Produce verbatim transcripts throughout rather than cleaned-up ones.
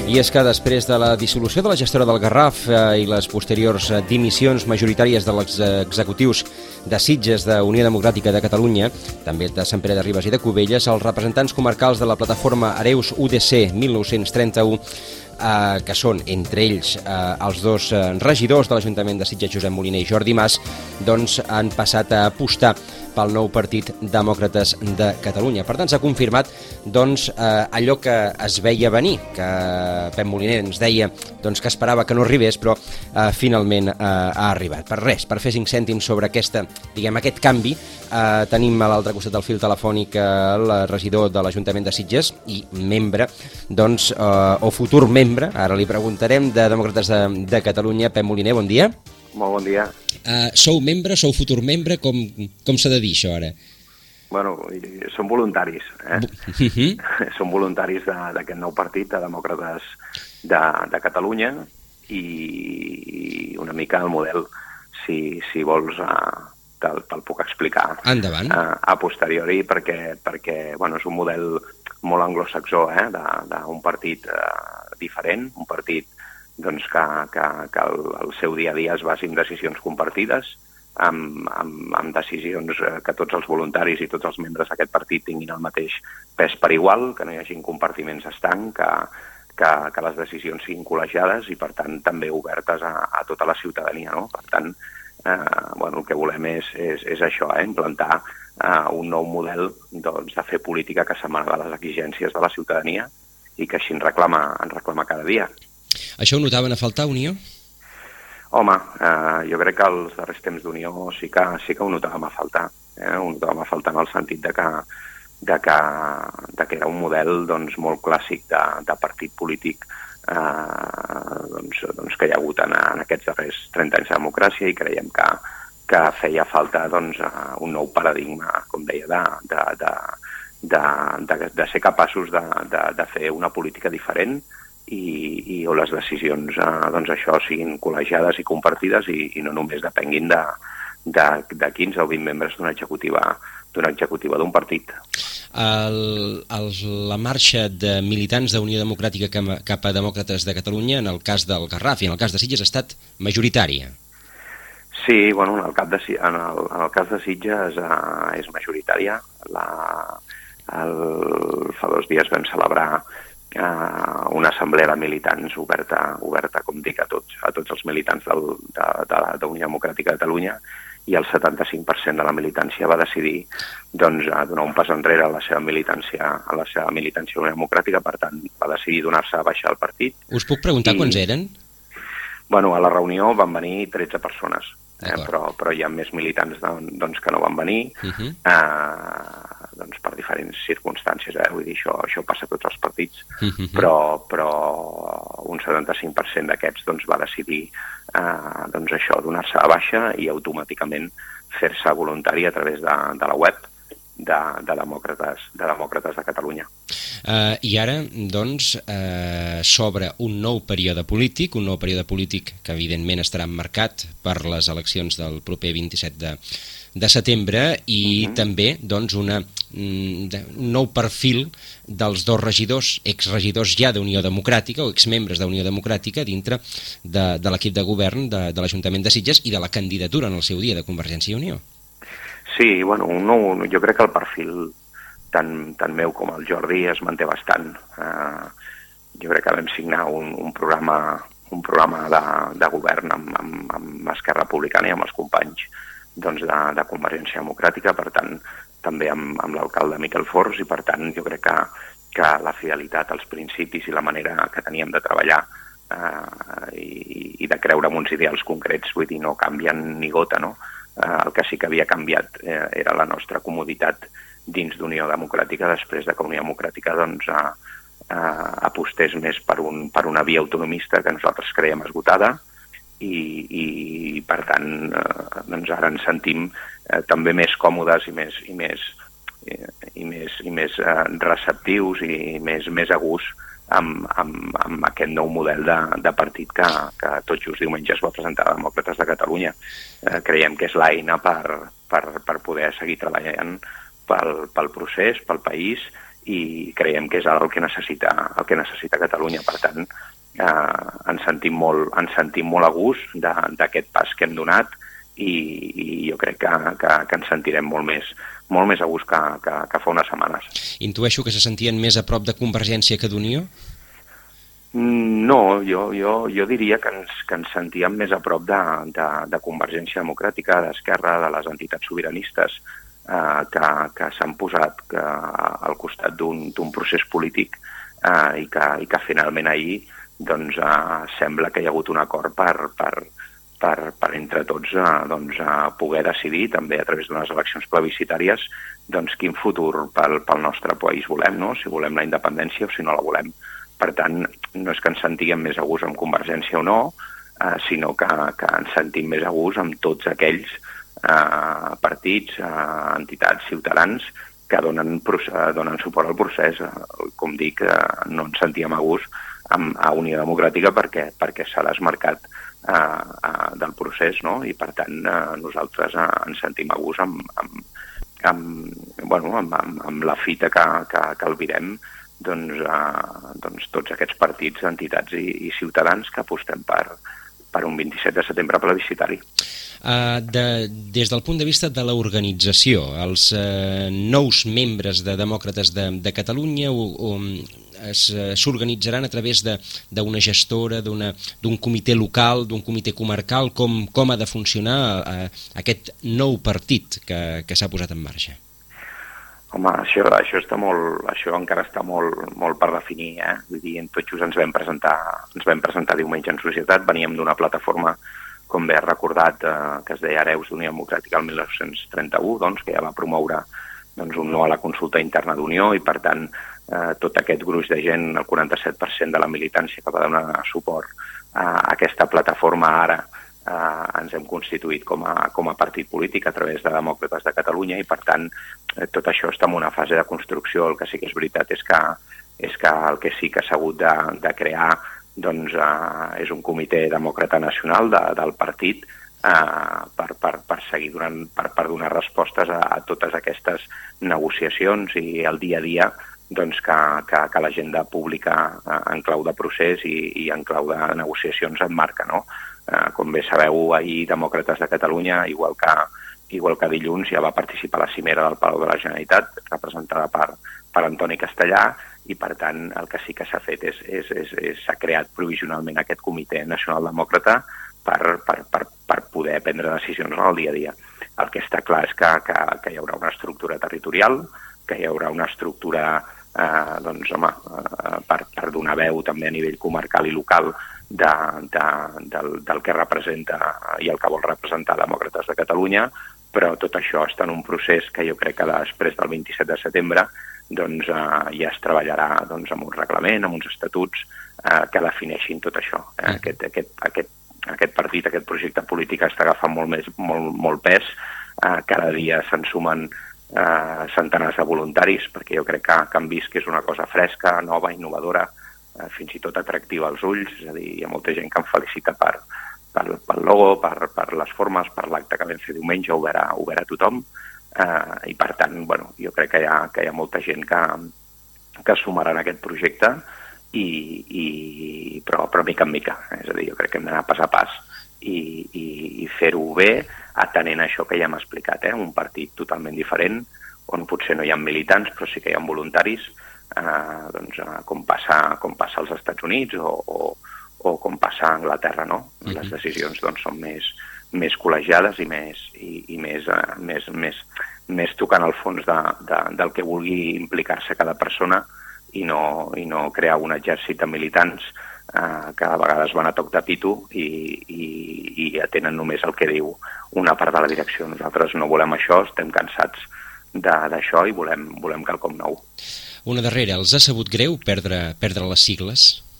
I és que després de la dissolució de la gestora del Garraf eh, i les posteriors eh, dimissions majoritàries dels executius de Sitges de Unió Democràtica de Catalunya, també de Sant Pere de Ribes i de Cubelles, els representants comarcals de la plataforma Hereus U D C mil nou-cents trenta-u, eh, que són, entre ells, eh, els dos eh, regidors de l'Ajuntament de Sitges, Josep Moliner i Jordi Mas, doncs han passat a apostar pel nou Partit Demòcrates de Catalunya. Per tant, s'ha confirmat doncs, eh, allò que es veia venir, que Pep Moliner ens deia doncs, que esperava que no arribés, però eh, finalment eh, ha arribat. Per res, per fer cinc cèntims sobre aquesta, diguem, aquest canvi, eh, tenim a l'altre costat del fil telefònic el regidor de l'Ajuntament de Sitges i membre, doncs, eh, o futur membre, ara li preguntarem, de Demòcrates de, de Catalunya, Pep Moliner, bon dia. Molt bon dia. Uh, sou membre, sou futur membre, com, com s'ha de dir això ara? Bueno, som voluntaris, eh? Uh-huh. Som voluntaris d'aquest nou partit de Demòcrates de, de Catalunya i una mica el model, si, si vols, uh, te'l, te'l puc explicar. Endavant. Uh, a posteriori, perquè, perquè bueno, és un model molt anglosaxó, eh? D'un partit uh, diferent, un partit doncs que, que, que el, el seu dia a dia es basi en decisions compartides, amb, amb, amb decisions que tots els voluntaris i tots els membres d'aquest partit tinguin el mateix pes per igual, que no hi hagi compartiments estanc, que, que, que les decisions siguin col·legiades i, per tant, també obertes a, a tota la ciutadania, no? Per tant, eh, bueno, el que volem és, és, és això, eh? Implantar eh, un nou model doncs, de fer política que s'amaga a les exigències de la ciutadania i que així en reclama, en reclama cada dia. Això ho notaven a faltar, Unió? Home, eh, jo crec que els darrers temps d'Unió sí que, sí que ho notàvem a faltar. Eh? Ho notàvem a faltar en el sentit de que, de que, de que era un model doncs, molt clàssic de, de partit polític eh, doncs, doncs, que hi ha hagut en, en aquests darrers trenta anys de democràcia i creiem que, que feia falta doncs, un nou paradigma, com deia, de, de, de, de, de, de ser capaços de, de, de fer una política diferent i, i on les decisions eh, doncs això siguin col·legiades i compartides i, i no només depenguin de, de, de quinze o vint membres d'una executiva d'una executiva d'un partit. El, el, la marxa de militants d'Unió Democràtica cap a Demòcrates de Catalunya, en el cas del Garraf i en el cas de Sitges, ha estat majoritària. Sí, bueno, en el, cap de, en el, en el cas de Sitges eh, és majoritària. La, el, fa dos dies vam celebrar Uh, una assemblea de militants oberta, oberta com dic, a tots, a tots els militants del, de, de, de Unió Democràtica de Catalunya i el setanta-cinc per cent de la militància va decidir doncs, a donar un pas enrere a la seva militància a la seva militància Unió Democràtica, per tant va decidir donar-se a baixar el partit. Us puc preguntar I, quants eren? Bueno, a la reunió van venir tretze persones, eh, però, però hi ha més militants doncs, que no van venir, uh-huh. eh, doncs per diferents circumstàncies, eh? Vull dir, això, això passa a tots els partits, uh-huh. però, però un setanta-cinc per cent d'aquests doncs, va decidir eh, doncs això, donar-se a baixa i automàticament fer-se voluntari a través de, de la web de, de, demòcrates, de Demòcrates de Catalunya. Uh, I ara, doncs, uh, s'obre un nou període polític, un nou període polític que evidentment estarà marcat per les eleccions del proper vint-i-set de de setembre i uh-huh. també doncs, una, un nou perfil dels dos regidors, exregidors ja d'Unió Democràtica o exmembres d'Unió Democràtica dintre de, de l'equip de govern de, de l'Ajuntament de Sitges i de la candidatura en el seu dia de Convergència i Unió. Sí, bueno, un nou, jo crec que el perfil tant, tant meu com el Jordi es manté bastant. Uh, jo crec que vam signar un, un programa, un programa de, de govern amb, amb, amb Esquerra Republicana i amb els companys doncs de, de Convergència Democràtica, per tant, també amb, amb l'alcalde Miquel Forns, i per tant jo crec que, que la fidelitat als principis i la manera que teníem de treballar eh, i, i de creure en uns ideals concrets, vull dir, no canvien ni gota, no? Eh, el que sí que havia canviat eh, era la nostra comoditat dins d'Unió Democràtica, després de que Unió Democràtica doncs, eh, eh, apostés més per, un, per una via autonomista que nosaltres creiem esgotada, I, i per tant eh, doncs ara ens sentim eh, també més còmodes i més, i més, eh, i més, i més eh, receptius i més, més a gust amb, amb, amb aquest nou model de, de partit que, que tot just diumenge es va presentar a Demòcrates de Catalunya. Eh, creiem que és l'eina per, per, per poder seguir treballant pel, pel procés, pel país i creiem que és el que necessita, el que necessita Catalunya. Per tant, eh, ens sentim molt, ens sentim molt a gust d'aquest pas que hem donat i, i jo crec que, que, que ens sentirem molt més, molt més a gust que, que, que fa unes setmanes. Intueixo que se sentien més a prop de Convergència que d'Unió? No, jo, jo, jo diria que ens, que ens sentíem més a prop de, de, de Convergència Democràtica, d'Esquerra, de les entitats sobiranistes eh, que, que s'han posat que, al costat d'un procés polític eh, i, que, i que finalment ahir doncs, eh, sembla que hi ha hagut un acord per, per, per, per entre tots eh, doncs, eh, poder decidir, també a través d'unes eleccions plebiscitàries, doncs, quin futur pel, pel nostre país volem, no? Si volem la independència o si no la volem. Per tant, no és que ens sentíem més a gust amb Convergència o no, eh, sinó que, que ens sentim més a gust amb tots aquells eh, partits, eh, entitats, ciutadans que donen, donen suport al procés. Eh, com dic, eh, no ens sentíem a gust amb, a Unió Democràtica perquè, perquè s'ha desmarcat eh, eh, del procés, no? I per tant eh, nosaltres eh, ens sentim a gust amb, amb, amb, bueno, amb, amb, amb la fita que, que, que albirem doncs, eh, doncs tots aquests partits, entitats i, i ciutadans que apostem per, per un vint-i-set de setembre plebiscitari. Uh, de, des del punt de vista de l'organització, els uh, nous membres de Demòcrates de, de Catalunya s'organitzaran a través d'una gestora, d'un comitè local, d'un comitè comarcal, com, com ha de funcionar uh, aquest nou partit que, que s'ha posat en marxa? Home, això, això, està molt, això encara està molt, molt per definir, eh? Vull dir, en tot just ens vam presentar, ens vam presentar diumenge en societat, veníem d'una plataforma, com bé has recordat, eh, que es deia Hereus d'Unió Democràtica el mil nou-cents trenta-u, doncs, que ja va promoure doncs, un no a la consulta interna d'Unió i, per tant, eh, tot aquest gruix de gent, el quaranta-set per cent de la militància que va donar suport a aquesta plataforma ara, Uh, ens hem constituït com a, com a partit polític a través de Demòcrates de Catalunya i, per tant, eh, tot això està en una fase de construcció. El que sí que és veritat és que, és que el que sí que s'ha hagut de, de crear doncs, uh, és un comitè demòcrata nacional de, del partit uh, per, per, per seguir donant, per, per donar respostes a, a totes aquestes negociacions i el dia a dia doncs, que, que, que l'agenda pública uh, en clau de procés i, i en clau de negociacions emmarca, no? Uh, com bé sabeu, ahir Demòcrates de Catalunya, igual que, igual que dilluns, ja va participar a la cimera del Palau de la Generalitat, representada per, per Antoni Castellà, i per tant el que sí que s'ha fet és, és, és, és s'ha creat provisionalment aquest comitè nacional demòcrata per, per, per, per poder prendre decisions en el dia a dia. El que està clar és que, que, que hi haurà una estructura territorial, que hi haurà una estructura eh, doncs, home, eh, per, per donar veu també a nivell comarcal i local De, de, del, del que representa i el que vol representar Demòcrates de Catalunya, però tot això està en un procés que jo crec que després del vint-i-set de setembre doncs, eh, ja es treballarà doncs, amb un reglament, amb uns estatuts eh, que defineixin tot això. Eh? Aquest, aquest, aquest, aquest partit, aquest projecte polític està agafant molt, més, molt, molt pes, eh, cada dia se'n sumen eh, centenars de voluntaris, perquè jo crec que, que han vist que és una cosa fresca, nova, innovadora, fins i tot atractiva als ulls, és a dir, hi ha molta gent que em felicita per, per, pel logo, per, per les formes, per l'acte que vam fer diumenge, ho veurà, ho veurà tothom, eh, i per tant, bueno, jo crec que hi ha, que hi ha molta gent que, que es sumarà en aquest projecte, i, i, però, però mica en mica, és a dir, jo crec que hem d'anar pas a pas i, i, i fer-ho bé, atenent a això que ja hem explicat, eh, un partit totalment diferent, on potser no hi ha militants, però sí que hi ha voluntaris, Eh, doncs, eh, com, passa, com passa als Estats Units o, o, o com passa a Anglaterra, no? Uh-huh. Les decisions doncs, són més, més col·legiades i més, i, i més, eh, més, més, més tocant al fons de, de, del que vulgui implicar-se cada persona i no, i no crear un exèrcit de militants eh, que a vegades van a toc de pito i, i, i atenen només el que diu una part de la direcció. Nosaltres no volem això, estem cansats d'això i volem, volem quelcom nou. Una darrera, els ha sabut greu perdre, perdre les sigles?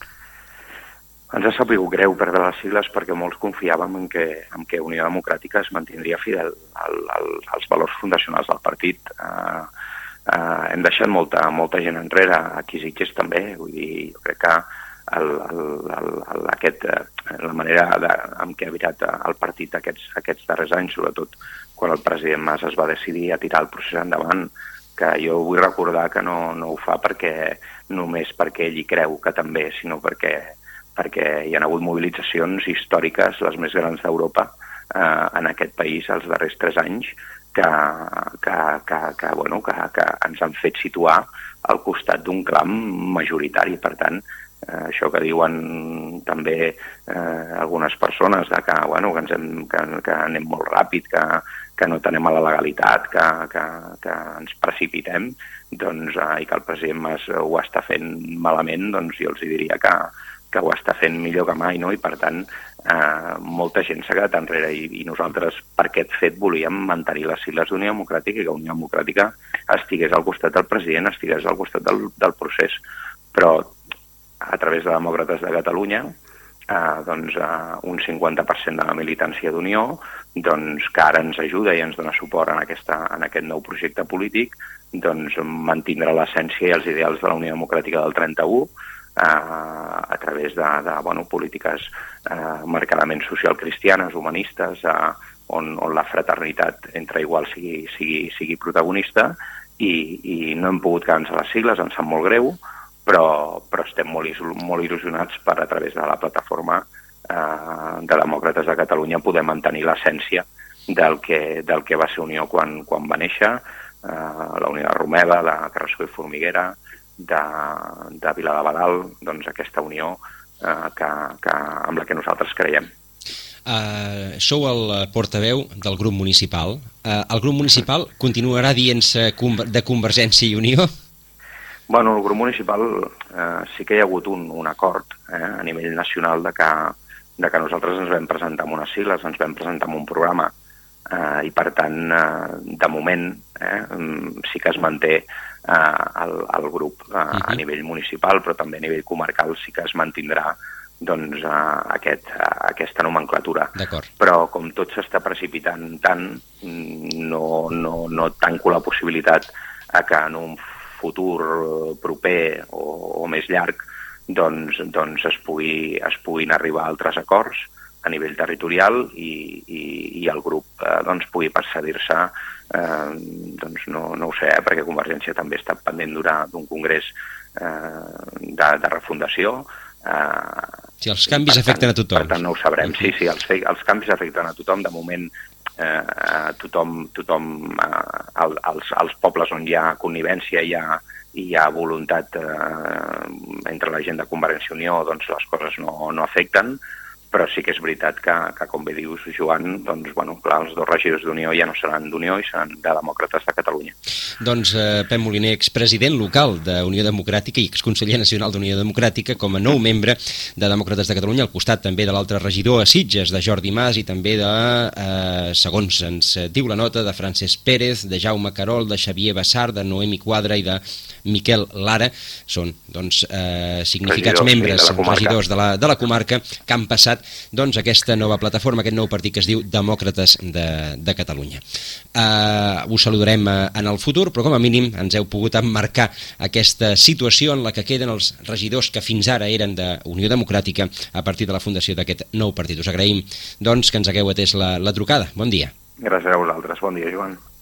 Ens ha sabut greu perdre les sigles perquè molts confiàvem en que, en que Unió Democràtica es mantindria fidel al, al, als valors fundacionals del partit. Eh, eh, hem deixat molta, molta gent enrere, aquí Sitges també, vull dir, jo crec que el, el, el, el, aquest, la manera de, amb què ha virat el partit aquests, aquests darrers anys, sobretot quan el president Mas es va decidir a tirar el procés endavant, que jo vull recordar que no, no ho fa perquè només perquè ell hi creu que també, sinó perquè, perquè hi ha hagut mobilitzacions històriques, les més grans d'Europa, eh, en aquest país els darrers tres anys, que, que, que, que, bueno, que, que ens han fet situar al costat d'un clam majoritari. Per tant, eh, això que diuen també eh, algunes persones, de que, bueno, que, ens hem, que, que anem molt ràpid, que, que no tenem a la legalitat, que, que, que ens precipitem, doncs, eh, i que el president Mas ho està fent malament, doncs jo els diria que, que ho està fent millor que mai, no? I per tant, eh, molta gent s'ha quedat enrere i, i nosaltres per aquest fet volíem mantenir les sigles d'Unió Democràtica i que Unió Democràtica estigués al costat del president, estigués al costat del, del procés. Però a través de Demòcrates de Catalunya, eh, doncs, eh, un cinquanta per cent de la militància d'Unió, doncs, que ara ens ajuda i ens dona suport en, aquesta, en aquest nou projecte polític, doncs mantindrà l'essència i els ideals de la Unió Democràtica del trenta-u, eh, a través de, de bueno, polítiques eh, marcadament socialcristianes, humanistes, eh, on, on la fraternitat entre iguals sigui, sigui, sigui protagonista, i, i no hem pogut quedar-nos a les sigles, ens sap molt greu, però, però estem molt, molt il·lusionats per, a través de la plataforma eh, de Demòcrates de Catalunya, poder mantenir l'essència del que, del que va ser Unió quan, quan va néixer, eh, la Unió de Romeva, de Carrasco i Formiguera, de, de Viladebadal, doncs aquesta unió eh, que, que, amb la que nosaltres creiem. Uh, sou el portaveu del grup municipal. Uh, el grup municipal continuarà dient-se de Convergència i Unió? Bueno, el grup municipal eh, sí que hi ha hagut un, un acord eh, a nivell nacional de que, de que nosaltres ens vam presentar amb unes sigles, ens vam presentar amb un programa eh, i per tant, eh, de moment, eh, sí que es manté eh, el, el grup eh, uh-huh. a nivell municipal, però també a nivell comarcal sí que es mantindrà doncs, uh, aquest, uh, aquesta nomenclatura. Però com tot s'està precipitant tant, no, no, no tanco la possibilitat a que en un futur proper o, o més llarg doncs, doncs es, pugui, es puguin arribar a altres acords a nivell territorial i, i, i el grup eh, doncs, pugui percedir-se, eh, doncs no, no ho sé, eh, perquè Convergència també està pendent d'un congrés eh, de, de refundació. Eh, si els canvis afecten a tothom. Per tant, no ho sabrem. Sí, sí, els, els canvis afecten a tothom. De moment, eh, tothom, tothom eh, els, els pobles on hi ha connivència, hi ha, hi ha voluntat eh, entre la gent de Convergència i Unió, doncs les coses no, no afecten, però sí que és veritat que, que com bé dius, Joan, doncs, bueno, clar, els dos regidors d'Unió ja no seran d'Unió i seran de Demòcrates de Catalunya. Doncs eh, Pep Moliner, expresident local d'Unió Democràtica i exconseller nacional d'Unió Democràtica, com a nou membre de Demòcrates de Catalunya, al costat també de l'altre regidor a Sitges, de Jordi Mas, i també de, eh, segons ens diu la nota, de Francesc Pérez, de Jaume Carol, de Xavier Bassar, de Noemi Quadra i de Miquel Lara. Són, doncs, eh, significats regidors, membres, sí, de regidors de la, de la comarca, que han passat doncs aquesta nova plataforma, aquest nou partit que es diu Demòcrates de, de Catalunya. Uh, us saludarem uh, en el futur, però com a mínim ens heu pogut emmarcar aquesta situació en la que queden els regidors que fins ara eren d'Unió Democràtica a partir de la fundació d'aquest nou partit. Us agraïm doncs que ens hagueu atès la, la trucada. Bon dia. Gràcies a vosaltres. Bon dia, Joan.